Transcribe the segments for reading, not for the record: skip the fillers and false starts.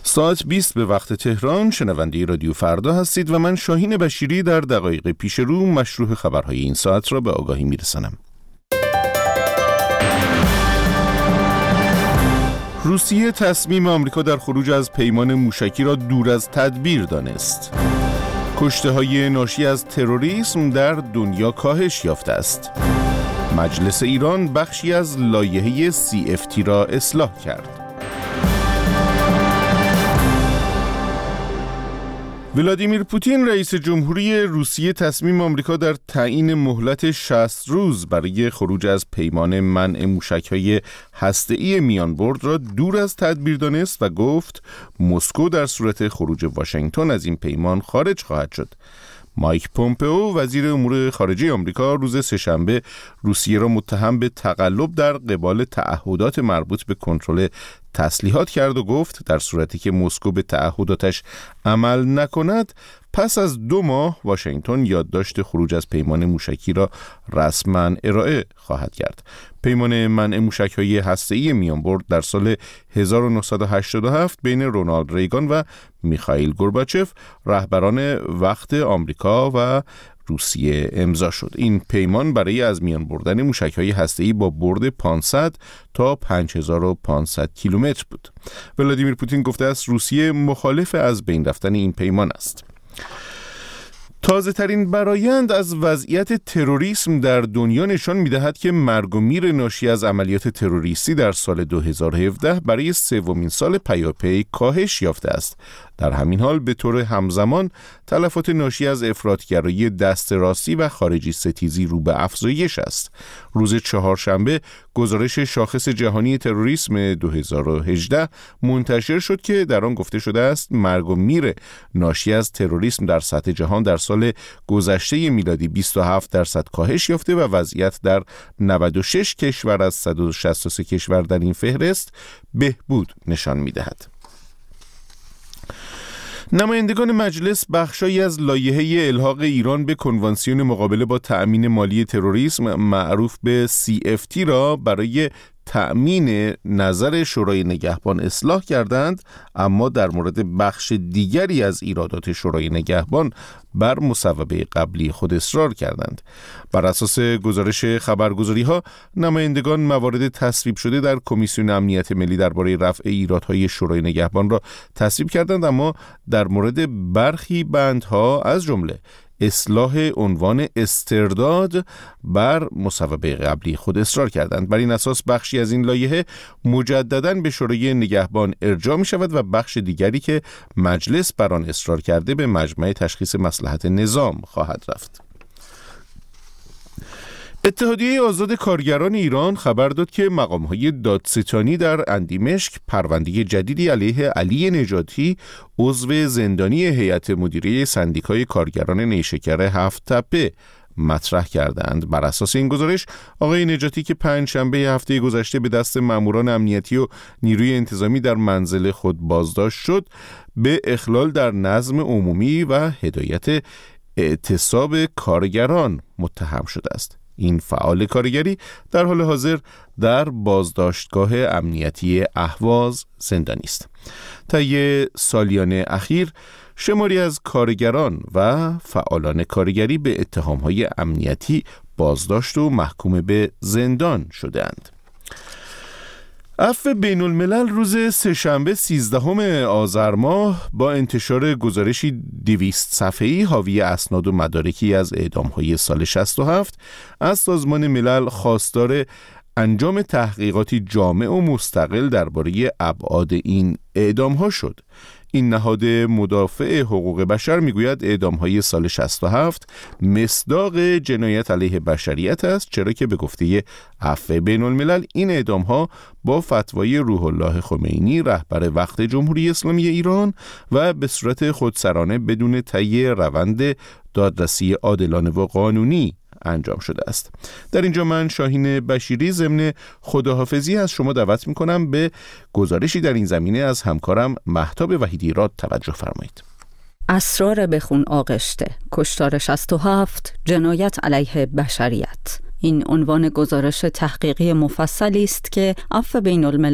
ساعت 20 به وقت تهران. شنونده رادیو فردا هستید و من شاهین بشیری در دقایق پیش رو مشروح خبرهای این ساعت را به آگاهی میرسانم. روسیه تصمیم آمریکا در خروج از پیمان موشکی را دور از تدبیر دانست. کشته‌های ناشی از تروریسم در دنیا کاهش یافته است. مجلس ایران بخشی از لایحه CFT را اصلاح کرد. ولادیمیر پوتین رئیس جمهوری روسیه تصمیم آمریکا در تعیین مهلت 60 روز برای خروج از پیمان منع موشک‌های هسته‌ای میانبرد را دور از تدبیر دانست و گفت مسکو در صورت خروج واشنگتن از این پیمان خارج خواهد شد. مایک پومپئو وزیر امور خارجه آمریکا روز سه‌شنبه روسیه را متهم به تقلب در قبال تعهدات مربوط به کنترل تسلیحات کرد و گفت در صورتی که مسکو به تعهداتش عمل نکند پس از 2 ماه واشنگتن یادداشت خروج از پیمان موشکی را رسما ارائه خواهد کرد. پیمان منع موشک‌های هسته‌ای میانبرد در سال 1987 بین رونالد ریگان و میخائیل گورباچف رهبران وقت آمریکا و روسیه امضا شد. این پیمان برای از میان بردن موشک‌های هسته‌ای با برد 500 تا 5500 کیلومتر بود. ولادیمیر پوتین گفته است روسیه مخالف از بین رفتن این پیمان است. تازه ترین برآیند از وضعیت تروریسم در دنیا نشان می‌دهد که مرگ و میر ناشی از عملیات تروریستی در سال 2017 برای 3مین سال پیاپی کاهش یافته است. در همین حال به طور همزمان تلفات ناشی از افراطگرایی دست راستی و خارجی ستیزی رو به افزایش است. روز چهارشنبه گزارش شاخص جهانی تروریسم 2018 منتشر شد که در آن گفته شده است مرگ و میر ناشی از تروریسم در سطح جهان در سال گذشته میلادی 27% کاهش یافته و وضعیت در 96 کشور از 163 کشور در این فهرست بهبود نشان می‌دهد. نمایندگان مجلس بخشی از لایحه الحاق ایران به کنوانسیون مقابله با تأمین مالی تروریسم معروف به CFT را برای تأمین نظر شورای نگهبان اصلاح کردند، اما در مورد بخش دیگری از ایرادات شورای نگهبان بر مصوبه قبلی خود اصرار کردند. بر اساس گزارش خبرگزاری‌ها نمایندگان موارد تصویب شده در کمیسیون امنیت ملی درباره رفع ایرادهای شورای نگهبان را تصویب کردند، اما در مورد برخی بندها از جمله اصلاح عنوان استرداد بر مصوبه قبلی خود اصرار کردند. بر این اساس بخشی از این لایحه مجدداً به شورای نگهبان ارجاع می شود و بخش دیگری که مجلس بر آن اصرار کرده به مجمع تشخیص مصلحت نظام خواهد رفت. اتحادیه آزاد کارگران ایران خبر داد که مقام‌های دادستانی در اندیمشک پرونده جدیدی علیه علی نجاتی عضو زندانی هیئت مدیره سندیکای کارگران نیشکر 7 تپه مطرح کردند. بر اساس این گزارش آقای نجاتی که پنجشنبه هفته گذشته به دست ماموران امنیتی و نیروی انتظامی در منزل خود بازداشت شد به اخلال در نظم عمومی و هدایت اعتصاب کارگران متهم شده است. این فعال کارگری در حال حاضر در بازداشتگاه امنیتی اهواز زندانی است. طی سالیان اخیر شماری از کارگران و فعالان کارگری به اتهام‌های امنیتی بازداشت و محکوم به زندان شدند. عفو بین الملل روز سه‌شنبه 13 آذر ماه با انتشار گزارشی 200 صفحه‌ای حاوی اسناد و مدارکی از اعدام‌های سال 67 از سازمان ملل خواستار انجام تحقیقاتی جامع و مستقل درباره ابعاد این اعدام‌ها شد. این نهاد مدافع حقوق بشر میگوید اعدام‌های سال 67 مصداق جنایت علیه بشریت است، چرا که به گفته عفو بین الملل این اعدام‌ها با فتوای روح الله خمینی رهبر وقت جمهوری اسلامی ایران و به صورت خودسرانه بدون طی روند دادرسی عادلانه و قانونی انجام شده است. در اینجا من شاهین بشیری ضمن خداحافظی از شما دعوت میکنم به گزارشی در این زمینه از همکارم مهتاب وحیدی را توجه فرمایید. اسرار بخون آغشته، کشتار 67، جنایت علیه بشریت. این عنوان گزارش تحقیقی مفصلی است که عفو بین الملل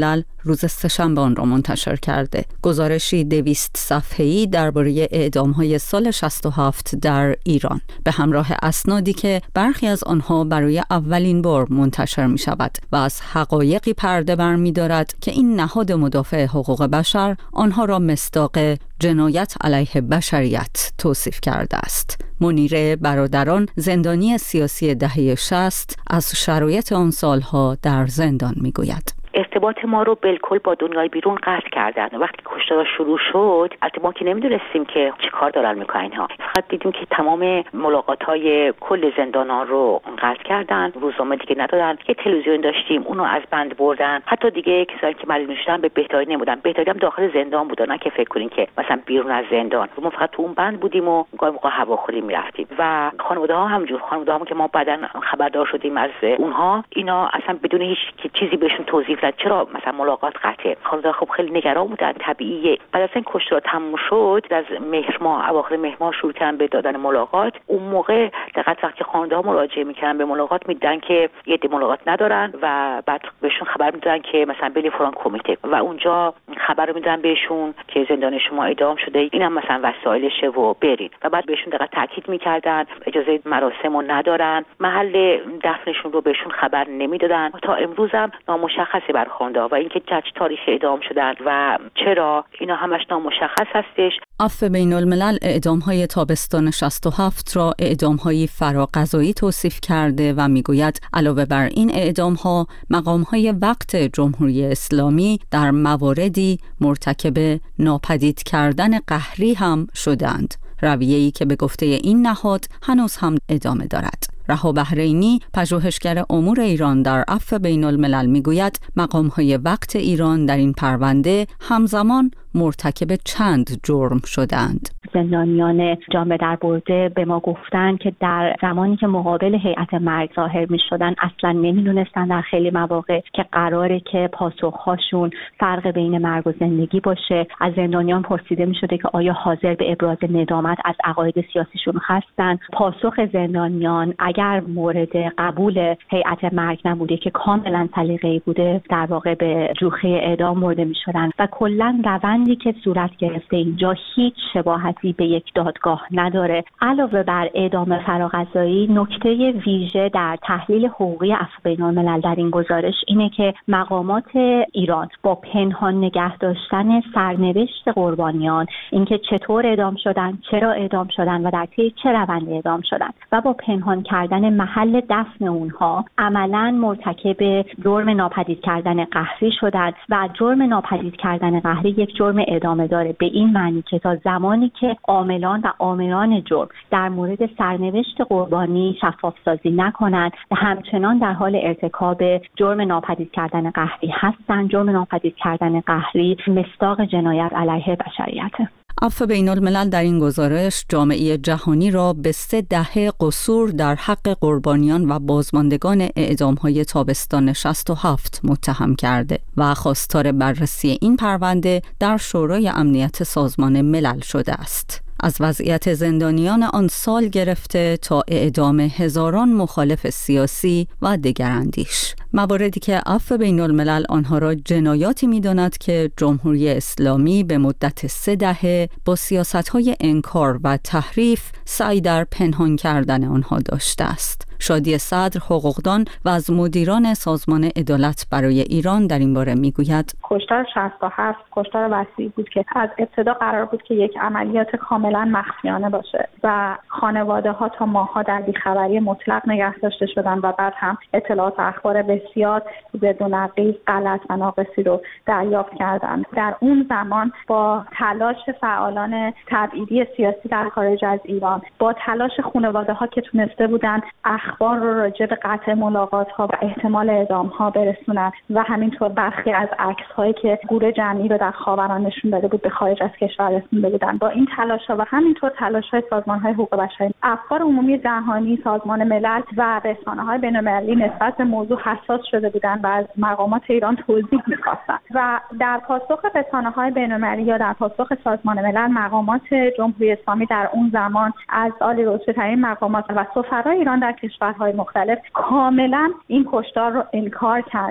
روز سه‌شنبه آن را منتشر کرده. گزارشی 200 صفحه‌ای درباره اعدام‌های سال 67 در ایران به همراه اسنادی که برخی از آنها برای اولین بار منتشر می‌شود و از حقایقی پرده برمی‌دارد که این نهاد مدافع حقوق بشر آنها را مصداق جنایت علیه بشریت توصیف کرده است. منیره برادران، زندانی سیاسی دهه 60، از شرایط آن سالها در زندان می‌گوید. ارتباط ما رو بالکل با دنیای بیرون قطع کردن. وقتی کشتار شروع شد، البته ما که نمیدونستیم که چه کار دارن میکنن اینها. فقط دیدیم که تمام ملاقات‌های کل زندانان رو قطع کردن، روزنامه دیگه ندادن. که تلویزیون داشتیم، اونو از بند بردن. حتی دیگه کسایی که مریض شدن به بهداری نمودن. بهداری هم داخل زندان بودن، نه که فکر کنین که مثلا بیرون از زندان. ما فقط تو اون بند بودیم و گاهی موقع هواخوری میرفتیم. و خانواده‌ها همینجور، خانواده‌ها که ما بعداً خبردار شدیم از اونها، اینا اصلا بدون هیچ چیزی بهشون توضیح ندادن چرا مثلا ملاقات قطعه. خانواده خب خیلی نگران بودن، طبیعیه. بعد از این کشتار تموم شد، از مهر ماه، اواخر مهر ماه شروع کردن به دادن ملاقات. اون موقع دقیقاً وقتی خانواده ها مراجعه میکردن به ملاقات، میدن که یه عده ملاقات ندارن و بعد بهشون خبر میدادن که مثلا برید فلان کمیته و اونجا خبر میدن بهشون که زندان شما اعدام شده، اینم مثلا وسایلشه و برید. و بعد بهشون دقیقاً تاکید میکردن اجازه مراسمو ندارن، محل دفنشون رو بهشون خبر نمیدادن. تا امروز هم نامشخصه بر و اینکه چه تاریخ اعدام شدن و چرا، اینا همش نامشخص هستش. عفو بین الملل اعدام‌های تابستان 67 را اعدام‌های فراقضایی توصیف کرده و میگوید علاوه بر این اعدام‌ها، مقام‌های وقت جمهوری اسلامی در مواردی مرتکب ناپدید کردن قهری هم شدند، رویه‌ای که به گفته این نهاد هنوز هم ادامه دارد. رها بحرینی، پژوهشگر امور ایران در عفو بین الملل میگوید مقام‌های وقت ایران در این پرونده همزمان مرتکب چند جرم شدند. زندانیان جامعه در برده به ما گفتن که در زمانی که مقابل هیئت مرگ ظاهر می شدن اصلا نمیدونستن در خیلی مواقع که قراره که پاسخهاشون فرق بین مرگ و زندگی باشه. از زندانیان پرسیده می شده که آیا حاضر به ابراز ندامت از عقاید سیاسیشون هستن. پاسخ زندانیان اگر مورد قبول هیئت مرگ نبوده که کاملا سلیقه‌ای بوده، در واقع به جوخه اعدام برده می شدن و کلا روندی که صورت گرفته اینجا هیچ شباهتی به یک دادگاه نداره. علاوه بر اعدام فراقضایی، نکته ویژه در تحلیل حقوقی عفو بین الملل در این گزارش اینه که مقامات ایران با پنهان نگه داشتن سرنوشت قربانیان، اینکه چطور اعدام شدن، چرا اعدام شدن و در طی چه روندی اعدام شدن و با پنهان کردن محل دفن اونها، عملاً مرتکب جرم ناپدید کردن قهری شدن و جرم ناپدید کردن قهری یک جرم ادامه داره، به این معنی که تا زمانی که عاملان و آمران جرم در مورد سرنوشت قربانی شفاف سازی نکنند و همچنان در حال ارتکاب جرم ناپدید کردن قهری هستند. جرم ناپدید کردن قهری مصداق جنایت علیه بشریت. عفو بین الملل در این گزارش جامعه جهانی را به 3 دهه قصور در حق قربانیان و بازماندگان اعدام‌های تابستان 67 متهم کرده و خواستار بررسی این پرونده در شورای امنیت سازمان ملل شده است. از وضعیت زندانیان آن سال گرفته تا اعدام هزاران مخالف سیاسی و دگراندیش، مواردی که عفو بین الملل آنها را جنایاتی می‌داند که جمهوری اسلامی به مدت 3 دهه با سیاست‌های انکار و تحریف سعی در پنهان کردن آنها داشته است. شادی صدر، حقوقدان و از مدیران سازمان عدالت برای ایران در این باره میگوید کشتار 67 کشتار وسیعی بود که از ابتدا قرار بود که یک عملیات کاملا مخفیانه باشه و خانواده ها تا ماه‌ها در بیخبری مطلق نگه داشته شدن و بعد هم اطلاعات اخبار بسیار ضد و نقیض، غلط و ناقصی رو دریافت کردند. در اون زمان با تلاش فعالان تبعیدی سیاسی در خارج از ایران، با تلاش خانواده ها که تونسته بودن اخبار رو راجع به قطع ملاقات ها و احتمال اعدام ها برسونن و همینطور برخی از عکس هایی که گور جمعی رو در خاوران نشون داده بود به خارج از کشور رسونده بودن. با این تلاش ها و همینطور تلاش های سازمان های حقوق بشری، افکار عمومی جهانی، سازمان ملل و رسانه های بین المللی نسبت به موضوع حساس شده بودن و از مقامات ایران توضیح می‌خواستن و در پاسخ رسانه های بین المللی یا در پاسخ سازمان ملل، مقامات جمهوری اسلامی در اون زمان از عالی رتبه‌ترین مقامات و سفرای ایران در کشورهای مختلف کاملا این کشتار رو انکار کردند.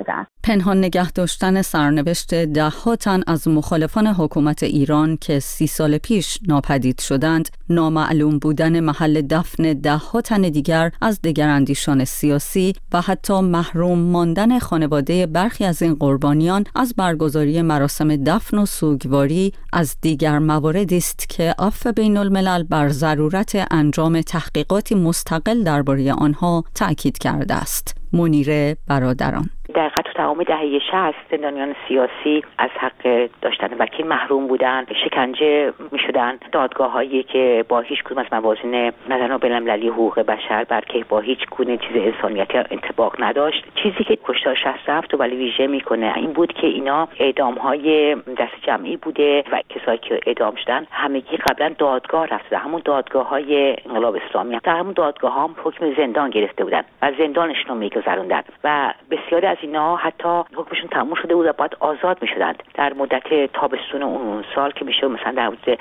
پنهان نگه داشتن سرنوشت ده‌ها تن از مخالفان حکومت ایران که 30 سال پیش ناپدید شدند، نامعلوم بودن محل دفن ده‌ها تن دیگر از دگراندیشان سیاسی و حتی محروم ماندن خانواده برخی از این قربانیان از برگزاری مراسم دفن و سوگواری از دیگر مواردی است که عفو بین الملل بر ضرورت انجام تحقیقاتی مستقل درباره آنها تأکید کرده است. منیره برادران: در تو تمام دهه 60 زندانیان سیاسی از حق داشتن وکیل محروم بودند، شکنجه می‌شدند. دادگاه‌هایی که با هیچ کدوم از موازین نظام بین‌المللی حقوق بشر بلکه با هیچ گونه چیز انسانیتی انطباق نداشت. چیزی که کشتار 67 رو ولی ویژه میکنه این بود که اینا اعدام‌های دست جمعی بوده و کسایی که اعدام شدن همگی قبلا دادگاه رفته، همون دادگاه‌های انقلاب اسلامی. در همون دادگاه‌ها هم حکم زندان گرفته بودن و زندانشون رو می‌گذروندن و بسیاری از اینا حتی حکمشون تموم شده بود و بعد آزاد می‌شدند. در مدت تابستون اون سال که میشه مثلا در مدت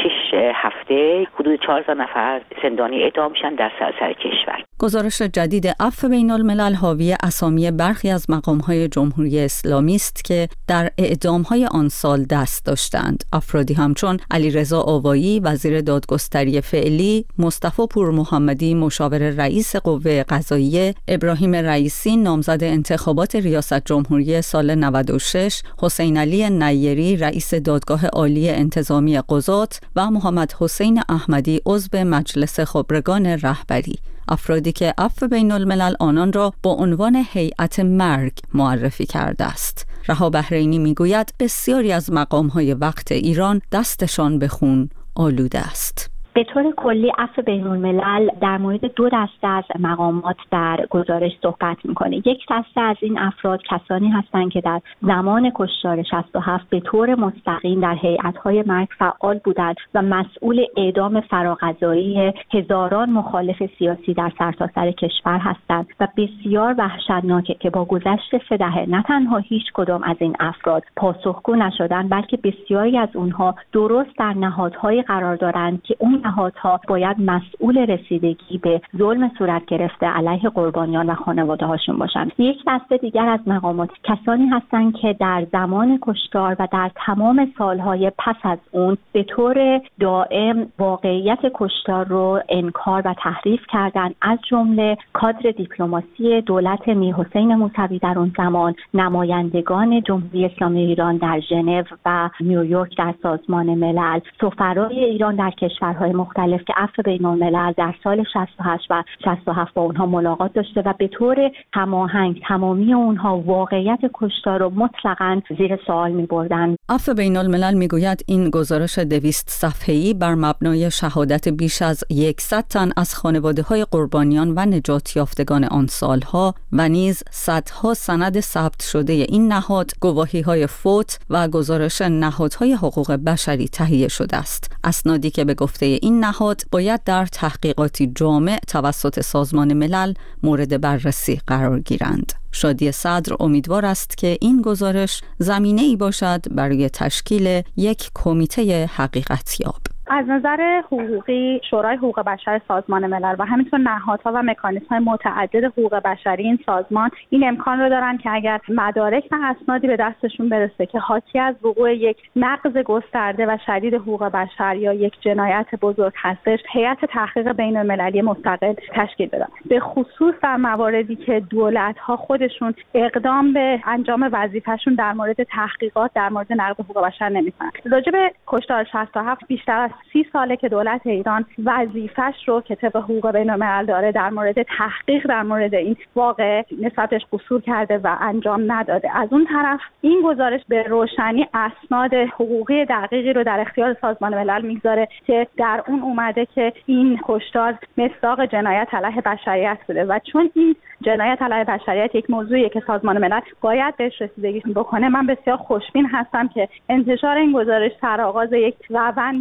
6 هفته حدود 4000 نفر زندانی اعدام میشن در سراسر کشور. گزارش جدید عفو بین الملل حاوی اسامی برخی از مقام‌های جمهوری اسلامی است که در اعدام‌های آن سال دست داشتند. افرادی همچون علیرضا آوایی وزیر دادگستری فعلی، مصطفی پورمحمدی مشاور رئیس قوه قضاییه، ابراهیم رئیسی نامزد انتخابات ریاست جمهوری سال 96، حسین علی نیری رئیس دادگاه عالی انتظامی قضات و محمد حسین احمدی عضو مجلس خبرگان رهبری. افرادی که عفو بین الملل آنان را با عنوان هیئت مرگ معرفی کرده است. رها بحرینی میگوید بسیاری از مقام‌های وقت ایران دستشان به خون آلوده است. به طور کلی عفو بین الملل در مورد 2 دسته از مقامات در گزارش صحبت میکنه. یک دسته از این افراد کسانی هستند که در زمان کشتار 67 به طور مستقیم در هیئت‌های مرگ فعال بودند و مسئول اعدام فراقضایی هزاران مخالف سیاسی در سرتاسر کشور هستند و بسیار وحشتناکه که با گذشت 3 دهه نه تنها هیچ کدام از این افراد پاسخگو نشدند، بلکه بسیاری از اونها درست در نهادهایی قرار دارند که اون نهادها باید مسئول رسیدگی به ظلم صورت گرفته علیه قربانیان و خانواده هاشون باشند. یک دسته دیگر از مقامات کسانی هستند که در زمان کشتار و در تمام سالهای پس از اون به طور دائم واقعیت کشتار رو انکار و تحریف کردند، از جمله کادر دیپلماسی دولت میرحسین موسوی در اون زمان، نمایندگان جمهوری اسلامی ایران در ژنو و نیویورک در سازمان ملل، سفرای ایران در کشورهای مختلف که عفو بین الملل در سال 68 و 67 با اونها ملاقات داشته و به طور هماهنگ تمامی اونها واقعیت کشتار رو مطلقاً زیر سوال می‌بردند. عفو بین الملل میگوید این گزارش 200 صفحه‌ای بر مبنای شهادت بیش از 100 تن از خانواده‌های قربانیان و نجات یافتگان آن سالها و نیز صدها سند ثبت شده این نهاد، گواهی‌های فوت و گزارش نهادهای حقوق بشری تهیه شده است. اسنادی که به گفته این نهاد باید در تحقیقاتی جامع توسط سازمان ملل مورد بررسی قرار گیرند. شادی صدر امیدوار است که این گزارش زمینه‌ای باشد برای تشکیل یک کمیته حقیقتیاب. از نظر حقوقی شورای حقوق بشر سازمان ملل و همینطور نهادها و مکانیزم‌های متعدد حقوق بشری این سازمان این امکان رو دارن که اگر مدارک و اسنادی به دستشون برسه که حاکی از وقوع یک نقض گسترده و شدید حقوق بشر یا یک جنایت بزرگ هستش، هیئت تحقیق بین‌المللی مستقل تشکیل بدن، به خصوص در مواردی که دولت‌ها خودشون اقدام به انجام وظیفه‌شون در مورد تحقیقات در مورد نقض حقوق بشر نمی‌کنن. راجع به کشتار 67 بیشتر از 30 ساله که دولت ایران وظیفه‌اش رو که طبق حقوق بین‌الملل داره در مورد تحقیق در مورد این واقعه نسبتش قصور کرده و انجام نداده. از اون طرف این گزارش به روشنی اسناد حقوقی دقیقی رو در اختیار سازمان ملل میگذاره که در اون اومده که این کشتار مصداق جنایت علیه بشریت بوده و چون این جنایت علیه بشریت یک موضوعیه که سازمان ملل باید بهش رسیدگی بکنه، من بسیار خوشبین هستم که انتشار این گزارش سرآغاز یک روندی باشه که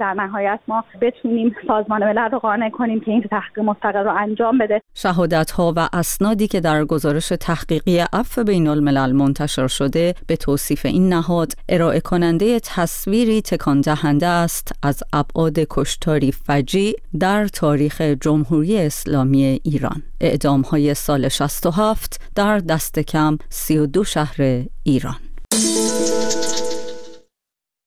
در نهایت ما بتونیم سازمان ملل رو قانع کنیم که این تحقیق مستقل رو انجام بده. شهادت‌ها و اسنادی که در گزارش تحقیقی عفو بین الملل منتشر شده به توصیف این نهاد ارائه کننده تصویری تکان دهنده است از ابعاد کشتاری فجیع در تاریخ جمهوری اسلامی ایران. اعدام‌های سال 67 در دست کم 32 شهر ایران.